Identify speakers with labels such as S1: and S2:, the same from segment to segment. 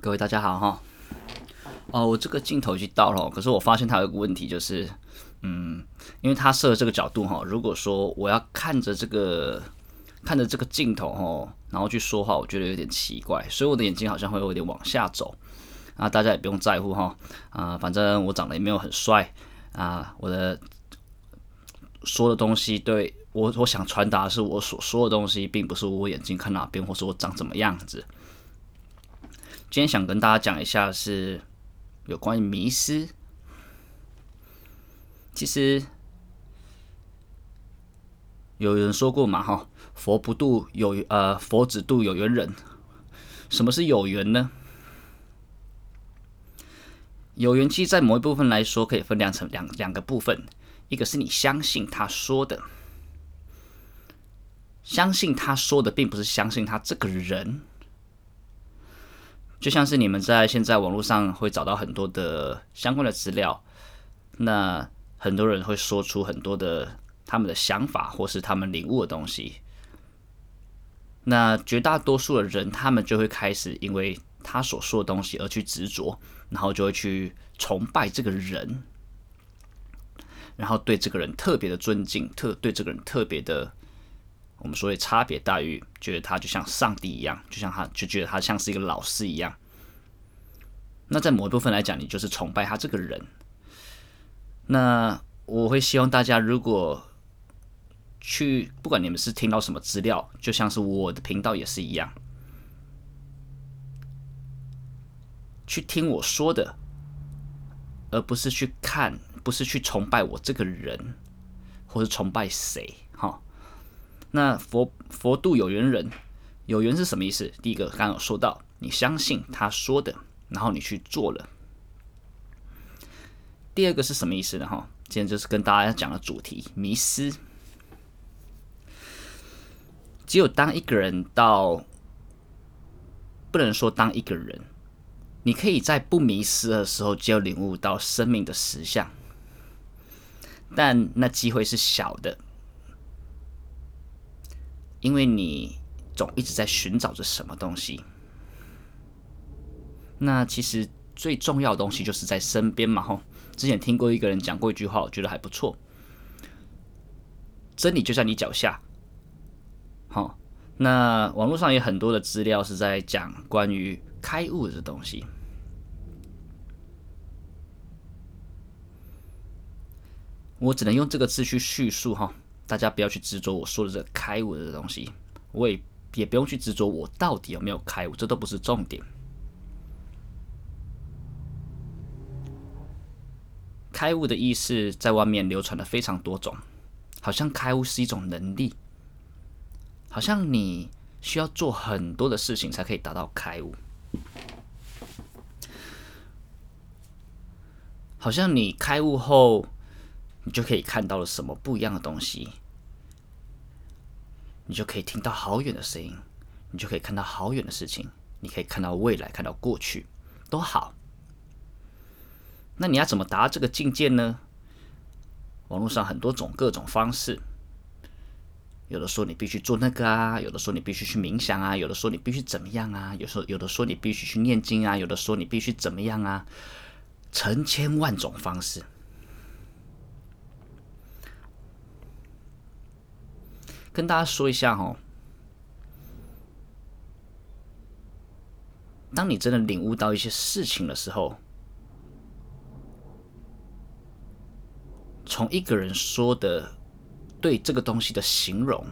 S1: 各位大家好哈。我这个镜头已经到了，可是我发现它有一个问题，因为它设的这个角度哈，如果说我要看着这个镜头哈，然后去说话，我觉得有点奇怪，所以我的眼睛好像会有点往下走。大家也不用在乎哈，反正我长得也没有很帅我的说的东西对我想传达的是我所说的东西，并不是我眼睛看哪边，或是我长怎么样子。今天想跟大家讲一下是有关于迷思。其实有人说过嘛，哈，佛只渡有缘人。什么是有缘呢？有缘其实，在某一部分来说，可以分成两个部分，一个是你相信他说的，相信他说的，并不是相信他这个人。就像是你们在现在网络上会找到很多的相关的资料，那很多人会说出很多的他们的想法或是他们领悟的东西。那绝大多数的人，他们就会开始因为他所说的东西而去执着，然后就会去崇拜这个人，然后对这个人特别的尊敬，对这个人特别的，我们所谓差别待遇，觉得他就像上帝一样，就觉得他像是一个老师一样。那在某一部分来讲，你就是崇拜他这个人。那我会希望大家，如果不管你们是听到什么资料，就像是我的频道也是一样，去听我说的，而不是去看，不是去崇拜我这个人，或是崇拜谁。哈，那佛度有缘人，有缘是什么意思？第一个刚刚有说到，你相信他说的，然后你去做了。第二个是什么意思呢？哈，今天就是跟大家讲的主题，迷思。只有当一个人不能说当一个人，你可以在不迷失的时候就领悟到生命的实相，但那机会是小的，因为你总一直在寻找着什么东西。那其实最重要的东西就是在身边嘛，吼。之前听过一个人讲过一句话，我觉得还不错：真理就在你脚下。好，那网络上也很多的资料是在讲关于开悟的东西。我只能用这个字去叙述哈，大家不要去执着我说的这个开悟的东西，我也不用去执着我到底有没有开悟，这都不是重点。开悟的意思在外面流传的非常多种，好像开悟是一种能力，好像你需要做很多的事情才可以达到开悟，好像你开悟后，你就可以看到了什么不一样的东西，你就可以听到好远的声音，你就可以看到好远的事情，你可以看到未来，看到过去，都好。那你要怎么达到这个境界呢？网络上很多种各种方式，有的说你必须做那个有的说你必须去冥想有的说你必须怎么样有的说你必须去念经有的说你必须怎么样成千万种方式。跟大家说一下当你真的领悟到一些事情的时候，从一个人说的对这个东西的形容，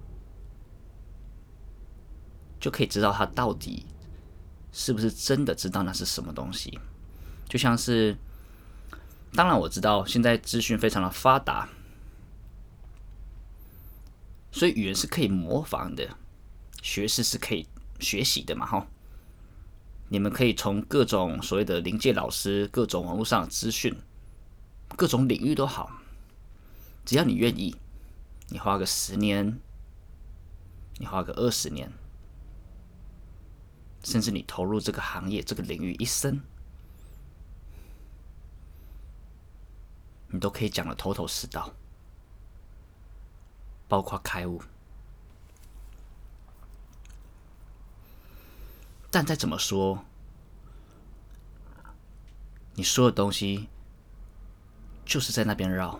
S1: 就可以知道他到底是不是真的知道那是什么东西。就像是，当然我知道现在资讯非常的发达，所以语言是可以模仿的，学识是可以学习的嘛哈。你们可以从各种所谓的临界老师、各种网络上的资讯、各种领域都好，只要你愿意，你花个10年，你花个20年，甚至你投入这个行业、这个领域一生，你都可以讲得头头是道，包括开悟。但再怎么说， 你所有东西就是在那边绕。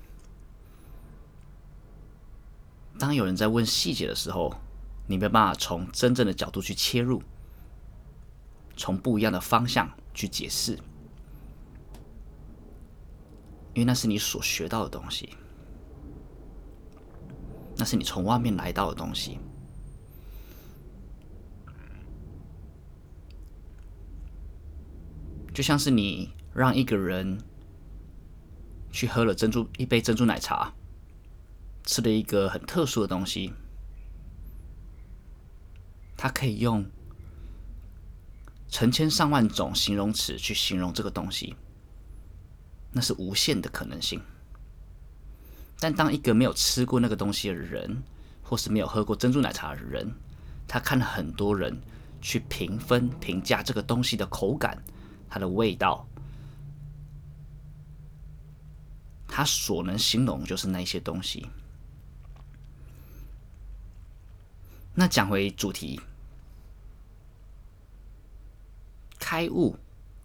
S1: 当有人在问细节的时候，你没办法从真正的角度去切入，从不一样的方向去解释，因为那是你所学到的东西，那是你从外面来到的东西。就像是你让一个人去喝了一杯珍珠奶茶，吃了一个很特殊的东西，他可以用成千上万种形容词去形容这个东西，那是无限的可能性。但当一个没有吃过那个东西的人，或是没有喝过珍珠奶茶的人，他看了很多人去评价这个东西的口感、它的味道，他所能形容就是那些东西。那讲回主题，开悟，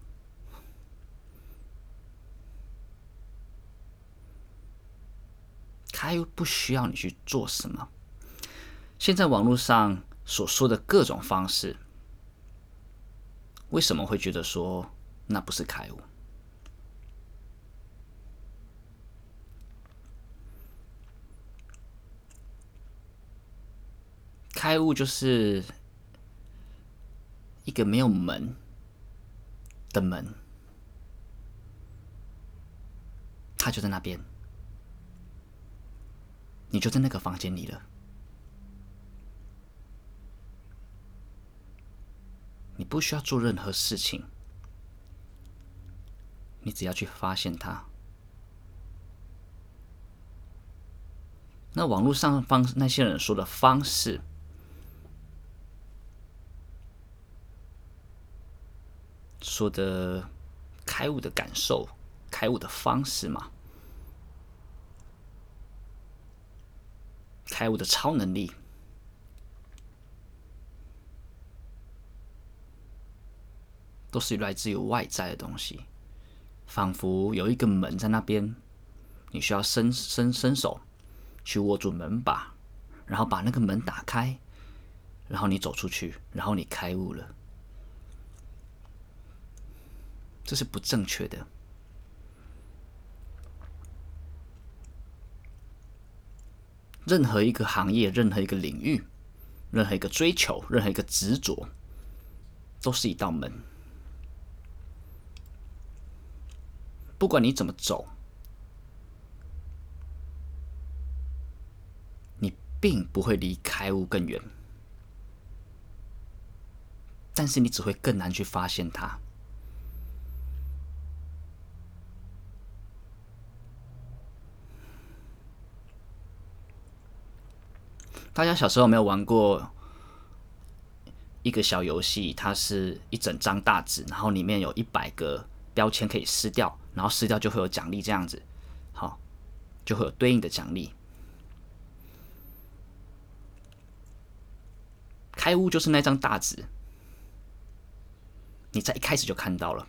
S1: 开悟不需要你去做什么。现在网络上所说的各种方式，为什么会觉得说那不是开悟？开悟就是一个没有门的门，它就在那边，你就在那个房间里了，你不需要做任何事情，你只要去发现它。那网络上那些人说的方式，说的开悟的感受、开悟的方式嘛，开悟的超能力，都是来自于外在的东西，仿佛有一个门在那边，你需要伸手去握住门把，然后把那个门打开，然后你走出去，然后你开悟了。这是不正确的。任何一个行业、任何一个领域、任何一个追求、任何一个执着，都是一道门。不管你怎么走，你并不会离开悟更远，但是你只会更难去发现它。大家小时候有没有玩过一个小游戏？它是一整张大纸，然后里面有100个标签可以撕掉，然后撕掉就会有奖励，这样子，好，就会有对应的奖励。开悟就是那张大纸，你在一开始就看到了，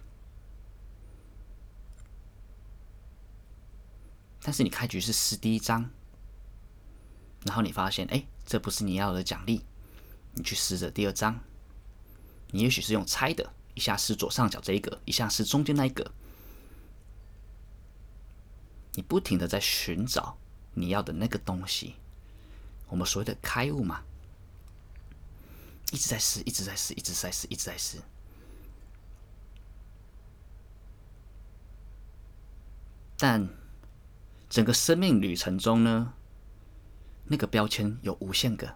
S1: 但是你开局是撕第1张，然后你发现，这不是你要的奖励，你去撕着第2张，你也许是用猜的，一下撕左上角这一个，一下撕中间那一个，你不停的在寻找你要的那个东西，我们所谓的开悟嘛，一直在撕，一直在撕，一直在撕，一直在撕。但整个生命旅程中呢，那个标签有无限个，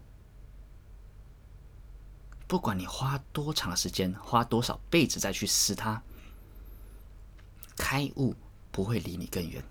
S1: 不管你花多长的时间，花多少辈子再去撕它，开悟不会离你更远，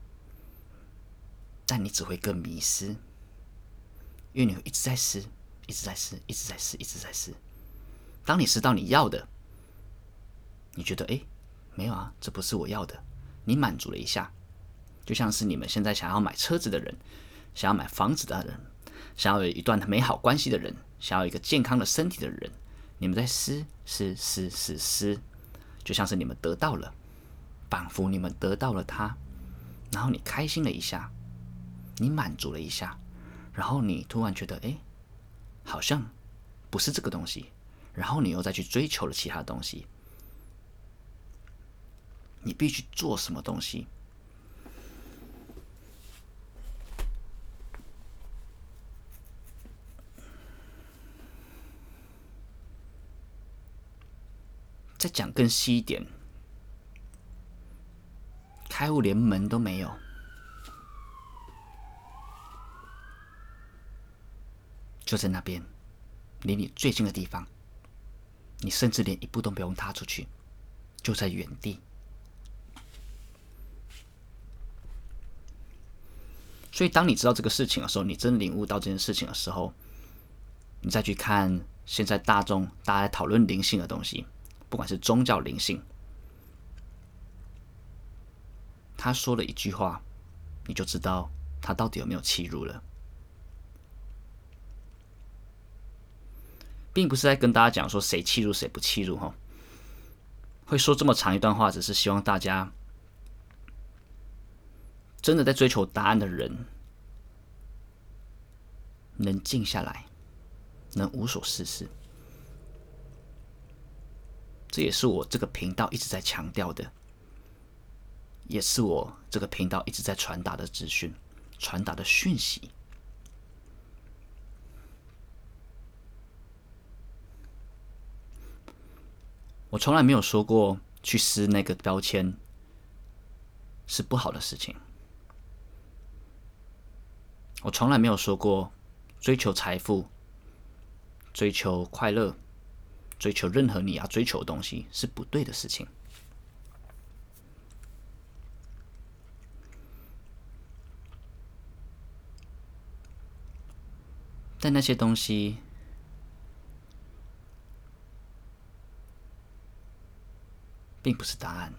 S1: 但你只会更迷失，因为你会一直在撕，一直在撕，一直在撕，一直在撕。当你撕到你要的，你觉得没有啊，这不是我要的，你满足了一下，就像是你们现在想要买车子的人，想要买房子的人，想要有一段美好关系的人，想要一个健康的身体的人，你们在撕，就像是你们得到了， 仿佛你们得到了它，然后你开心了一下，你满足了一下，然后你突然觉得，好像不是这个东西，然后你又再去追求了其他东西。你必须做什么东西？再讲更细一点，开户连门都没有，就在那边，离你最近的地方，你甚至连一步都不用踏出去，就在原地。所以，当你知道这个事情的时候，你真领悟到这件事情的时候，你再去看现在大家在讨论灵性的东西，不管是宗教灵性，他说了一句话，你就知道他到底有没有欺辱了。并不是在跟大家讲说谁欺辱谁不欺辱哈，会说这么长一段话，只是希望大家真的在追求答案的人，能静下来，能无所事事。这也是我这个频道一直在强调的，也是我这个频道一直在传达的资讯、传达的讯息。我从来没有说过去撕那个标签是不好的事情。我从来没有说过追求财富、追求快乐、追求任何你要追求的东西是不对的事情。但那些东西并不是答案。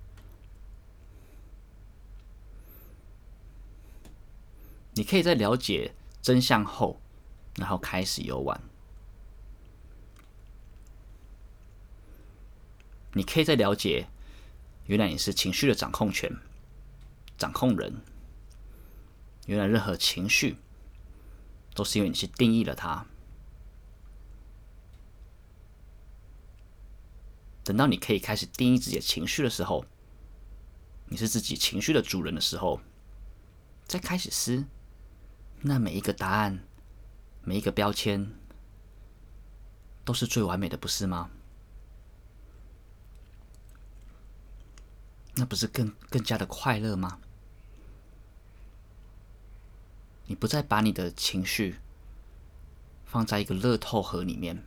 S1: 你可以在了解真相后，然后开始游玩。你可以在了解，原来你是情绪的掌控权、掌控人。原来任何情绪都是因为你去定义了它。等到你可以开始定义自己的情绪的时候，你是自己情绪的主人的时候，再开始撕，那每一个答案、每一个标签，都是最完美的，不是吗？那不是更加的快乐吗？你不再把你的情绪放在一个乐透盒里面，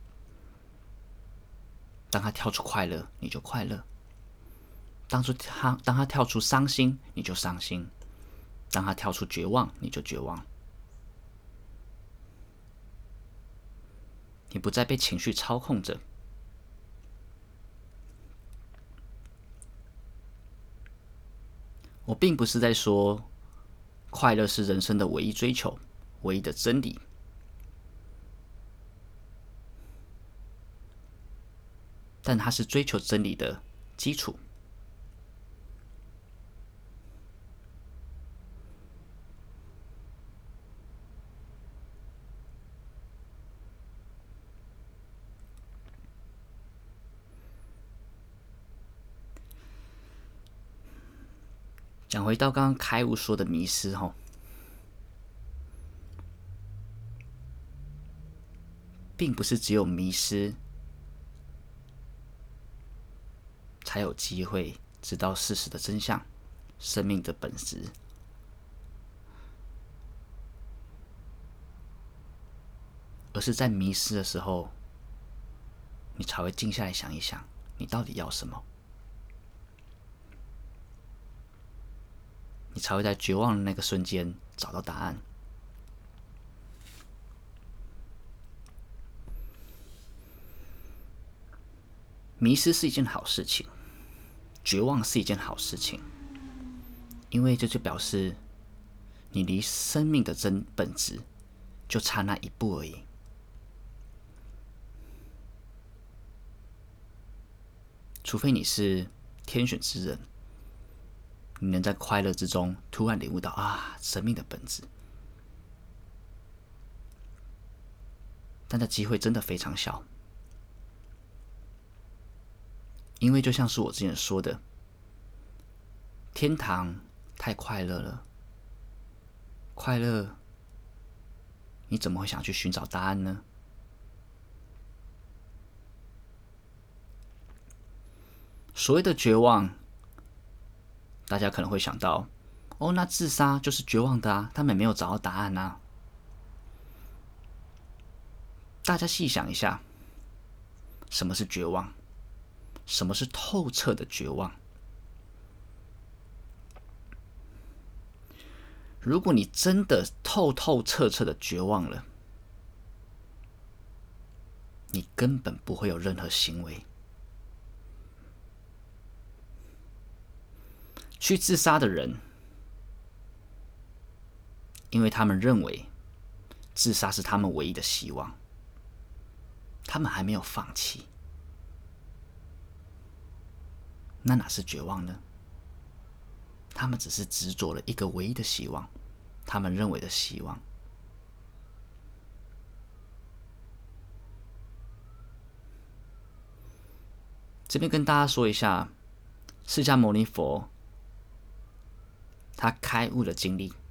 S1: 当他跳出快乐，你就快乐；当他跳出伤心，你就伤心；当他跳出绝望，你就绝望。你不再被情绪操控着。我并不是在说快乐是人生的唯一追求、唯一的真理。但它是追求真理的基础。讲回到刚刚开悟说的迷失哈，并不是只有迷失才有机会知道事实的真相、生命的本质，而是在迷失的时候，你才会静下来想一想，你到底要什么？你才会在绝望的那个瞬间找到答案。迷失是一件好事情，绝望是一件好事情，因为这就表示你离生命的真本质就差那一步而已。除非你是天选之人，你能在快乐之中突然领悟到生命的本质，但这机会真的非常小，因为就像是我之前说的，天堂太快乐了，快乐，你怎么会想去寻找答案呢？所谓的绝望，大家可能会想到，那自杀就是绝望的啊，他们没有找到答案啊。大家细想一下，什么是绝望？什么是透彻的绝望？如果你真的透彻的绝望了，你根本不会有任何行为。去自杀的人，因为他们认为自杀是他们唯一的希望，他们还没有放弃，那哪是绝望呢？他们只是执着了一个唯一的希望，他们认为的希望。这边跟大家说一下，释迦牟尼佛他开悟的经历。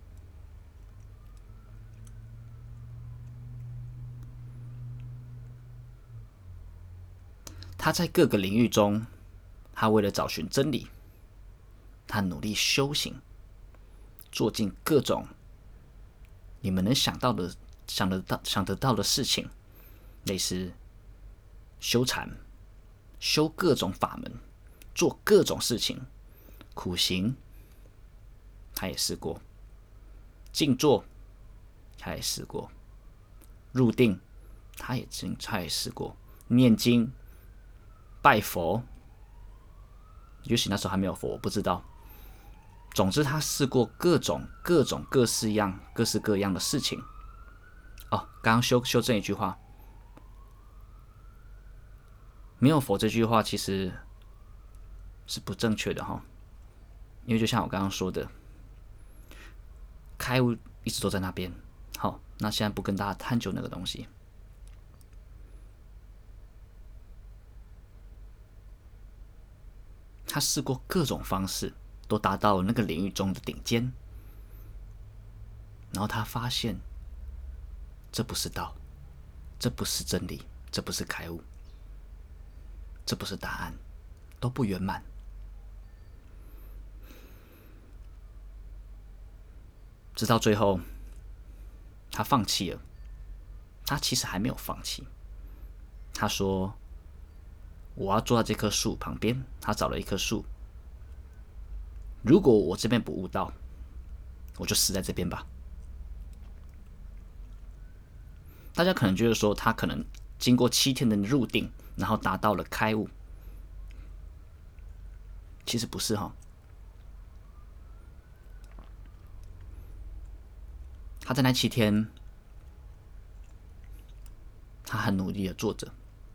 S1: 他在各个领域中，他为了找寻真理，他努力修行，做尽各种你们能想得到的事情，类似修禅、修各种法门、做各种事情，苦行他也试过，静坐他也试过，入定他也试过，念经、拜佛，也许那时候还没有佛，我不知道。总之，他试过各式各样的事情。刚刚修正一句话，没有佛这句话其实是不正确的哈，因为就像我刚刚说的，开悟一直都在那边。好，那现在不跟大家探究那个东西。他试过各种方式，都达到了那个领域中的顶尖，然后他发现，这不是道，这不是真理，这不是开悟，这不是答案，都不圆满。直到最后，他放弃了。他其实还没有放弃。他说：“我要坐在这棵树旁边。”他找了一棵树。如果我这边不悟道，我就死在这边吧。大家可能觉得说，他可能经过7天的入定，然后达到了开悟。其实不是哈。他在那7天，他很努力的做着，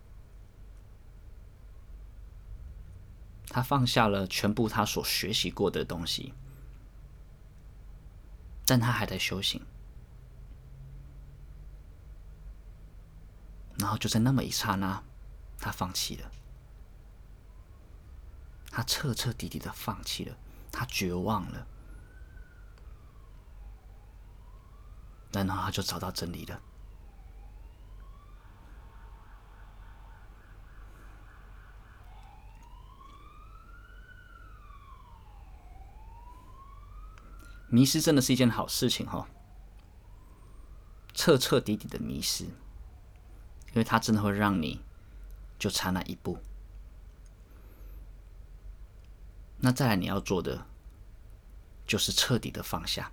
S1: 他放下了全部他所学习过的东西，但他还在修行。然后就在那么一刹那，他放弃了，他彻底的放弃了，他绝望了，然后他就找到真理了。迷失真的是一件好事情哈，彻底的迷失，因为它真的会让你就差那一步。那再来你要做的就是彻底的放下。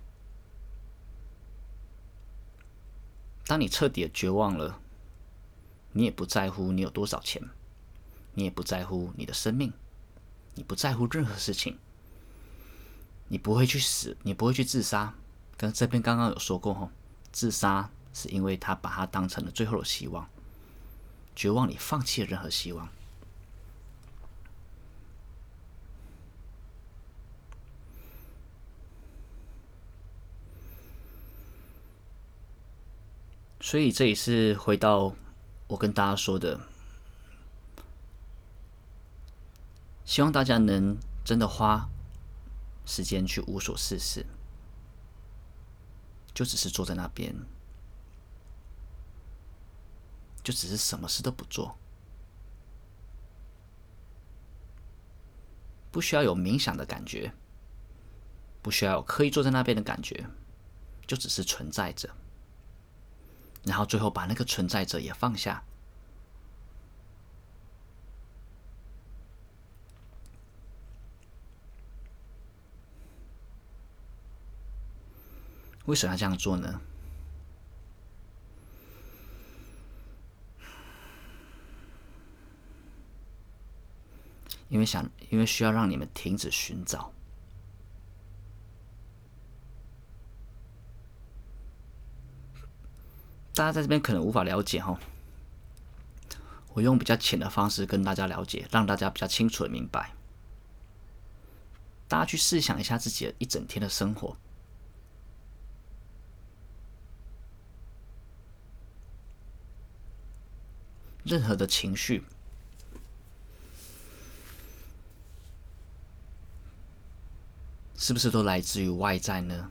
S1: 当你彻底的绝望了，你也不在乎你有多少钱，你也不在乎你的生命，你不在乎任何事情。你不会去死，你不会去自杀。跟这边刚刚有说过，自杀是因为他把它当成了最后的希望，绝望你放弃了任何希望。 所以这也是回到我跟大家说的，希望大家能真的花时间去无所事事，就只是坐在那边，就只是什么事都不做，不需要有冥想的感觉，不需要有刻意坐在那边的感觉，就只是存在着，然后最后把那个存在着也放下。为什么要这样做呢？因为需要让你们停止寻找。大家在这边可能无法了解哈，我用比较浅的方式跟大家了解，让大家比较清楚的明白。大家去试想一下自己的一整天的生活，任何的情绪，是不是都来自于外在呢？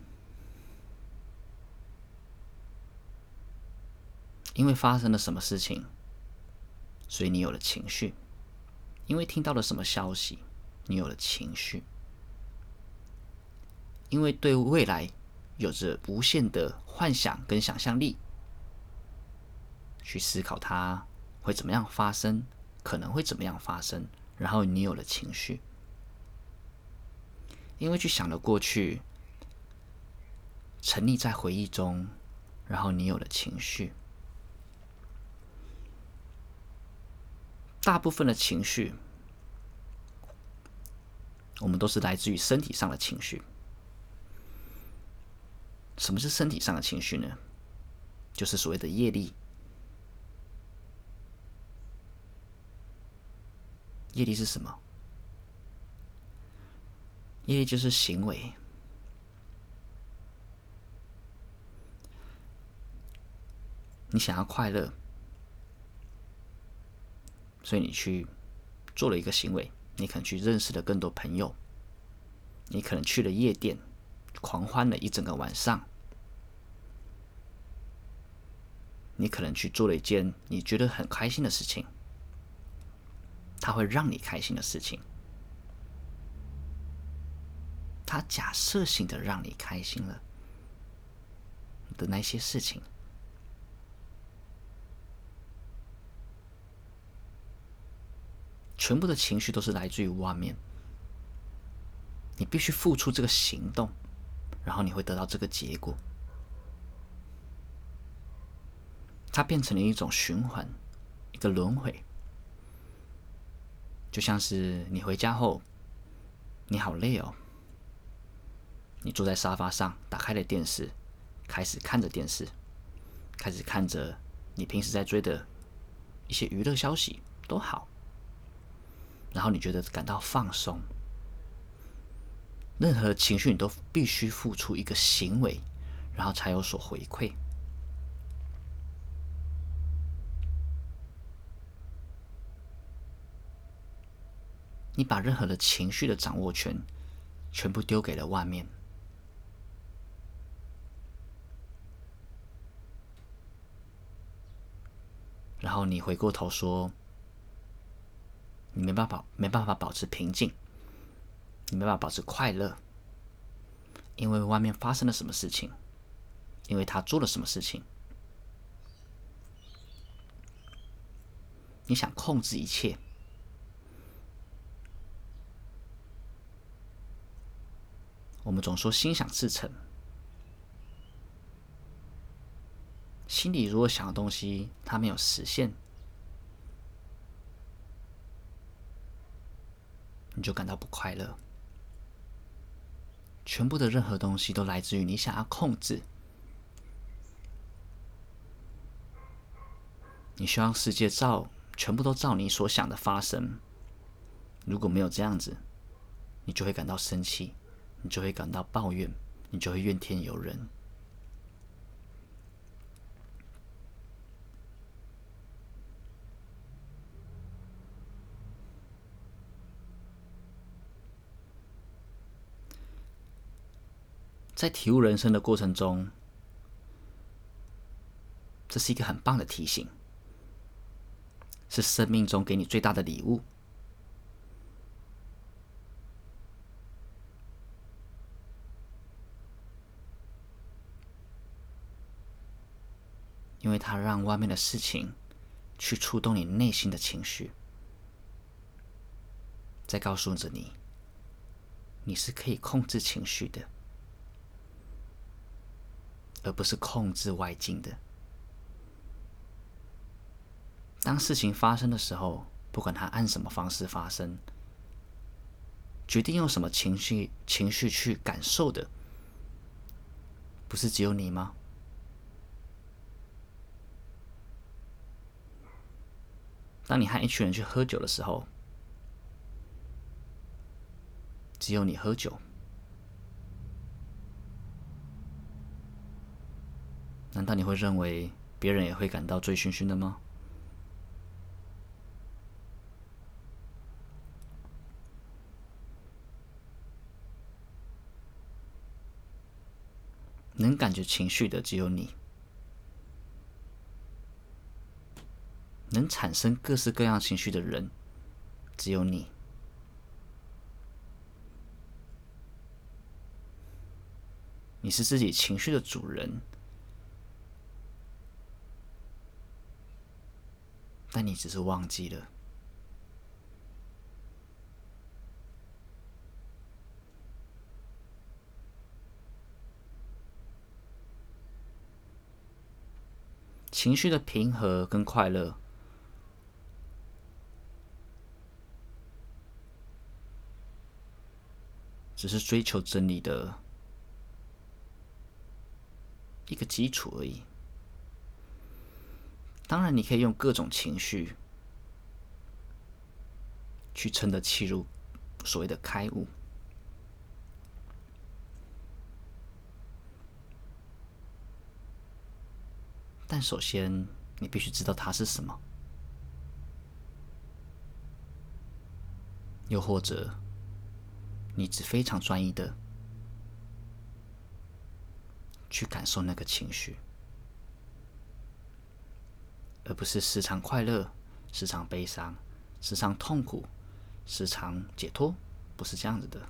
S1: 因为发生了什么事情，所以你有了情绪；因为听到了什么消息，你有了情绪；因为对未来有着无限的幻想跟想象力，去思考它会怎么样发生，可能会怎么样发生，然后你有了情绪。因为去想了过去，沉溺在回忆中，然后你有了情绪。大部分的情绪，我们都是来自于身体上的情绪。什么是身体上的情绪呢？就是所谓的业力。业力是什么？业力就是行为。你想要快乐，所以你去做了一个行为，你可能去认识了更多朋友，你可能去了夜店，狂欢了一整个晚上，你可能去做了一件你觉得很开心的事情，它会让你开心的事情，它假设性的让你开心了的那些事情。全部的情绪都是来自于外面，你必须付出这个行动，然后你会得到这个结果。它变成了一种循环，一个轮回。就像是你回家后，你好累哦，你坐在沙发上，打开了电视，开始看着电视，开始看着你平时在追的一些娱乐消息都好，然后你觉得感到放松。任何情绪你都必须付出一个行为，然后才有所回馈。你把任何的情绪的掌握权全部丢给了外面，然后你回过头说，你没办法保持平静，你没办法保持快乐，因为外面发生了什么事情，因为他做了什么事情。你想控制一切，我们总说心想事成，心里如果想的东西它没有实现，你就感到不快乐。全部的任何东西都来自于你想要控制，你希望世界全部都照你所想的发生。如果没有这样子，你就会感到生气，你就会感到抱怨，你就会怨天尤人。 在体悟人生的过程中，这是一个很棒的提醒，是生命中给你最大的礼物。因为它让外面的事情去触动你内心的情绪，在告诉着你，你是可以控制情绪的，而不是控制外境的。当事情发生的时候，不管它按什么方式发生，决定用什么情绪去感受的，不是只有你吗？当你和一群人去喝酒的时候，只有你喝酒，难道你会认为别人也会感到醉醺醺的吗？能感觉情绪的只有你，能产生各式各样情绪的人只有你。你是自己情绪的主人，但你只是忘记了。情绪的平和跟快乐，只是追求真理的一个基础而已。当然，你可以用各种情绪去撑得契入所谓的开悟，但首先你必须知道它是什么，又或者你只非常专一的去感受那个情绪，而不是时常快乐、时常悲伤、时常痛苦、时常解脱，不是这样子的。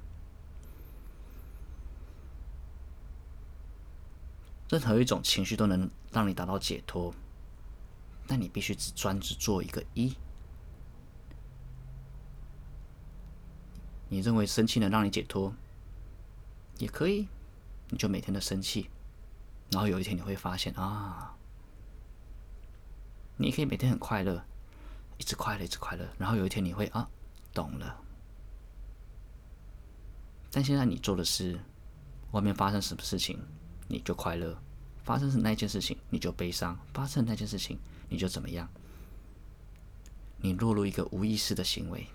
S1: 任何一种情绪都能让你达到解脱，但你必须只专只做一个一。你认为生气能让你解脱，也可以，你就每天的生气，然后有一天你会发现啊，你也可以每天很快乐，一直快乐，一直快乐，然后有一天你会懂了。但现在你做的是，外面发生什么事情你就快乐，发生那件事情你就悲伤，发生那件事情你就怎么样？你落入一个无意识的行为。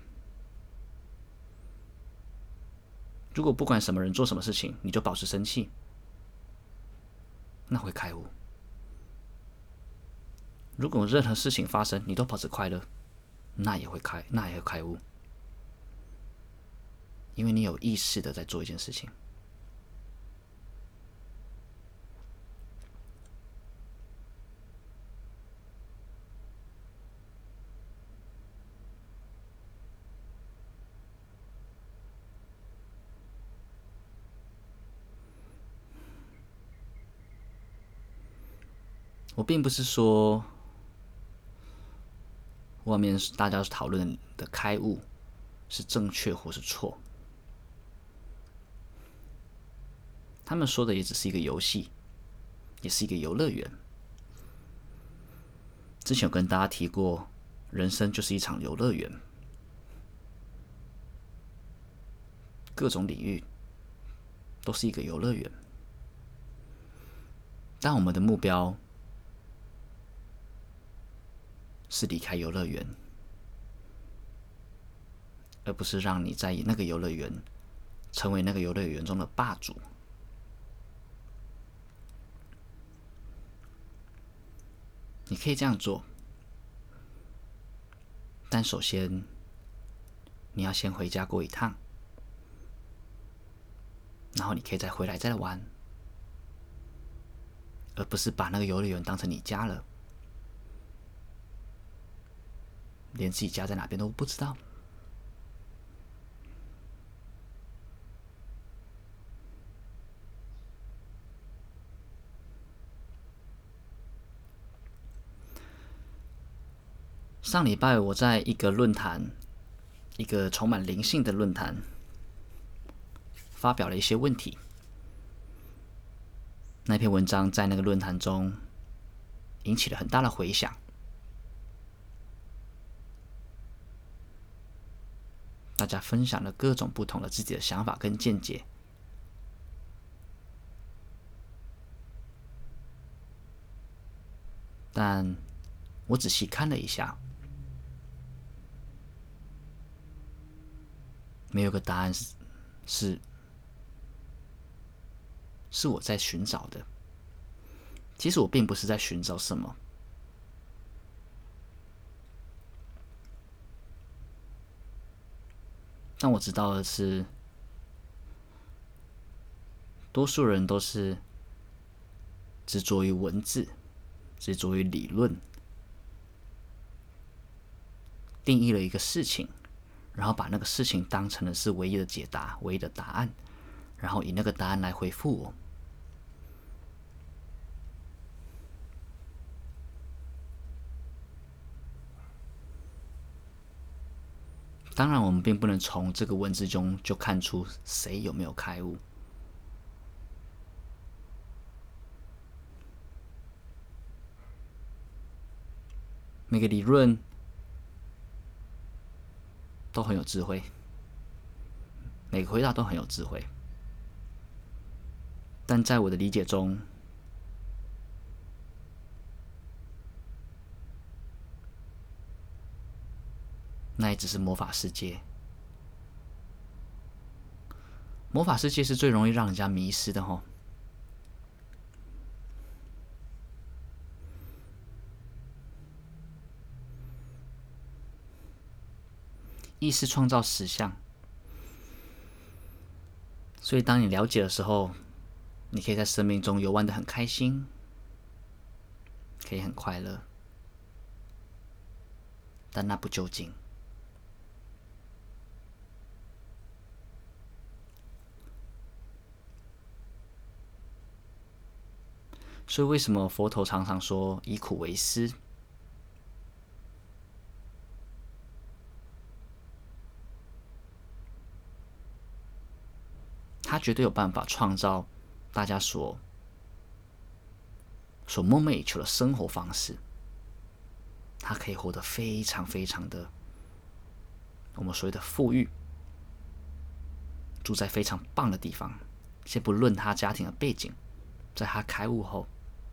S1: 如果不管什么人做什么事情，你就保持生气，那会开悟。如果任何事情发生，你都保持快乐，那也会开悟，因为你有意识的在做一件事情。我并不是说外面大家讨论的开悟是正确或是错，他们说的也只是一个游戏，也是一个游乐园。之前有跟大家提过，人生就是一场游乐园，各种领域都是一个游乐园。但我们的目标是离开游乐园，而不是让你在那个游乐园成为那个游乐园中的霸主。你可以这样做，但首先你要先回家过一趟，然后你可以再回来再玩， 而不是把那个游乐园当成你家了，连自己家在哪边都不知道。上礼拜我在一个论坛，一个充满灵性的论坛，发表了一些问题。那篇文章在那个论坛中引起了很大的回响，大家分享了各种不同的自己的想法跟见解。但我仔细看了一下，没有个答案是我在寻找的。其实我并不是在寻找什么，但我知道的是，多数人都是执着于文字，执着于理论，定义了一个事情，然后把那个事情当成的是唯一的解答、唯一的答案，然后以那个答案来回复我。当然，我们并不能从这个文字中就看出谁有没有开悟。每个理论都很有智慧，每个回答都很有智慧，但在我的理解中，那也只是魔法世界。魔法世界是最容易让人家迷失的吼。意识创造实相，所以当你了解的时候，你可以在生命中游玩得很开心，可以很快乐，但那不究竟。所以为什么佛陀常常说以苦为师？他绝对有办法创造大家所梦寐以求的生活方式。他可以活得非常非常的我们所谓的富裕，住在非常棒的地方。先不论他家庭的背景，在他开悟后，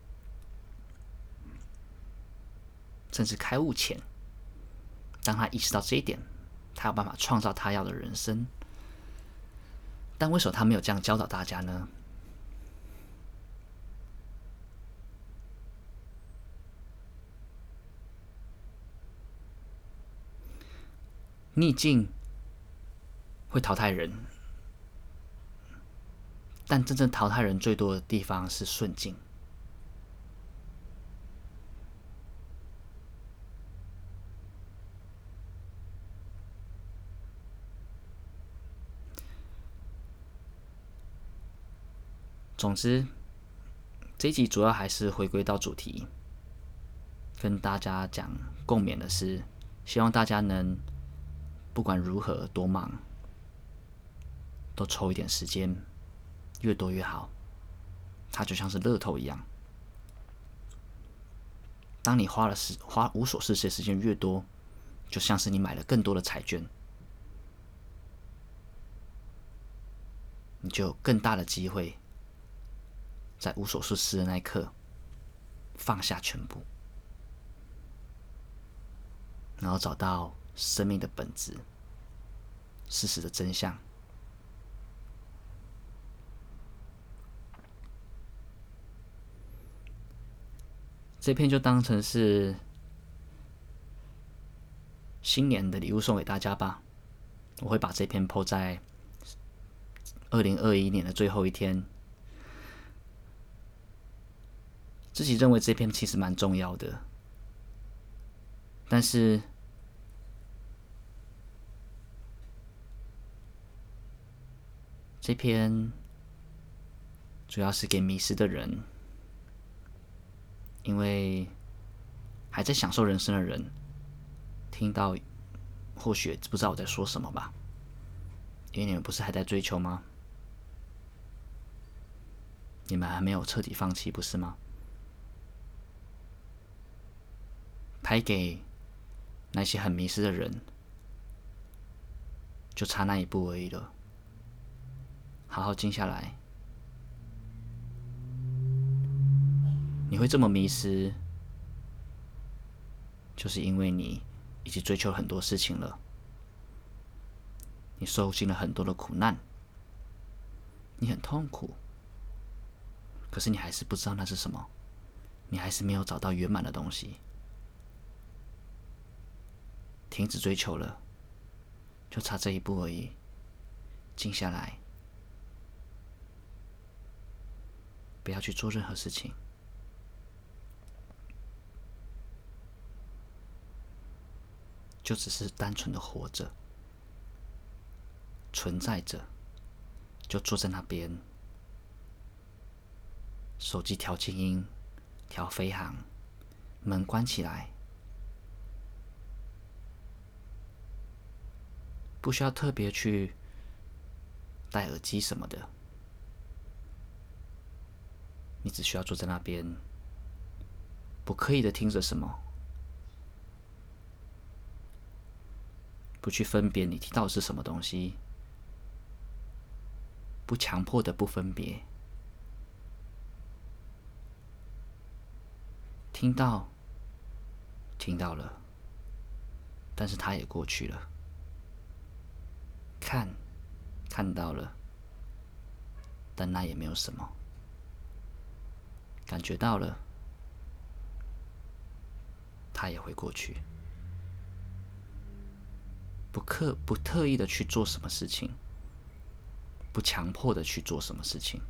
S1: 甚至开悟前，当他意识到这一点，他有办法创造他要的人生。但为什么他没有这样教导大家呢？逆境会淘汰人，但真正淘汰人最多的地方是顺境。总之，这一集主要还是回归到主题，跟大家讲共勉的是，希望大家能不管如何多忙，都抽一点时间，越多越好。它就像是乐透一样，当你花无所事事的时间越多，就像是你买了更多的彩券，你就有更大的机会在无所事事的那一刻放下全部，然后找到生命的本质、事实的真相。这篇就当成是新年的礼物送给大家吧。我会把这篇 po 在2021年的最后一天， 自己认为这篇其实蛮重要的，但是这篇主要是给迷失的人，因为还在享受人生的人听到，或许不知道我在说什么吧，因为你们不是还在追求吗？你们还没有彻底放弃，不是吗？拍给那些很迷失的人，就差那一步而已了。好好静下来。你会这么迷失，就是因为你已经追求很多事情了，你受尽了很多的苦难，你很痛苦，可是你还是不知道那是什么，你还是没有找到圆满的东西。停止追求了，就差这一步而已。静下来，不要去做任何事情，就只是单纯的活着，存在着，就坐在那边，手机调静音，调飞行，门关起来，不需要特别去戴耳机什么的，你只需要坐在那边，不刻意的听着什么，不去分别你听到的是什么东西，不强迫的不分别，听到了，但是它也过去了。看到了，但那也没有什么。感觉到了，它也会过去。不特意的去做什么事情，不强迫的去做什么事情，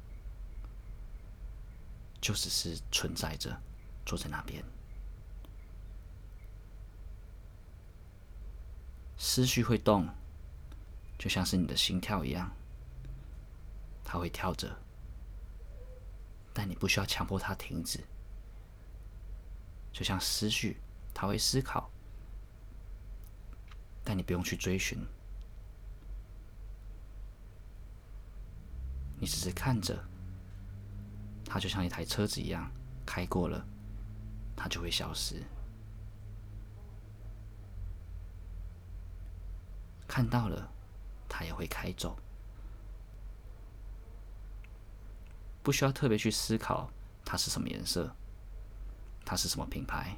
S1: 就只是存在着，坐在那边。思绪会动，就像是你的心跳一样，它会跳着，但你不需要强迫它停止。就像思绪，它会思考，但你不用去追寻，你只是看着，它就像一台车子一样，开过了，它就会消失。看到了，它也会开走，不需要特别去思考它是什么颜色，它是什么品牌，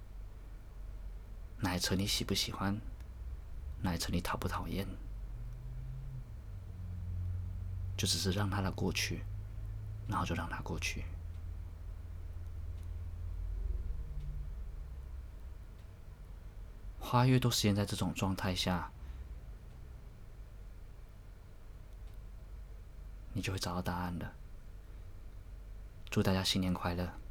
S1: 那台车你喜不喜欢，那台车你讨不讨厌，就只是让它过去，然后就让它过去。花越多时间在这种状态下，你就会找到答案了。祝大家新年快乐！